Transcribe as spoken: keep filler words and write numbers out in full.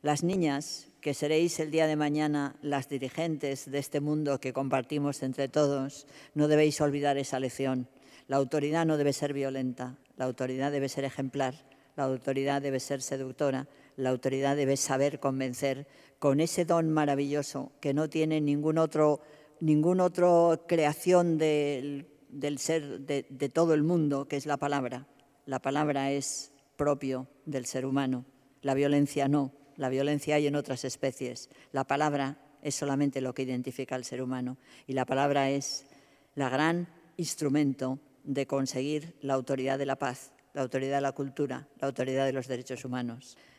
Las niñas, que seréis el día de mañana las dirigentes de este mundo que compartimos entre todos, no debéis olvidar esa lección. La autoridad no debe ser violenta, la autoridad debe ser ejemplar, la autoridad debe ser seductora, la autoridad debe saber convencer con ese don maravilloso que no tiene ningún otro, ningún otro creación del, del ser de, de todo el mundo, que es la palabra. La palabra es propio del ser humano, la violencia no. La violencia hay en otras especies. La palabra es solamente lo que identifica al ser humano y la palabra es el gran instrumento de conseguir la autoridad de la paz, la autoridad de la cultura, la autoridad de los derechos humanos.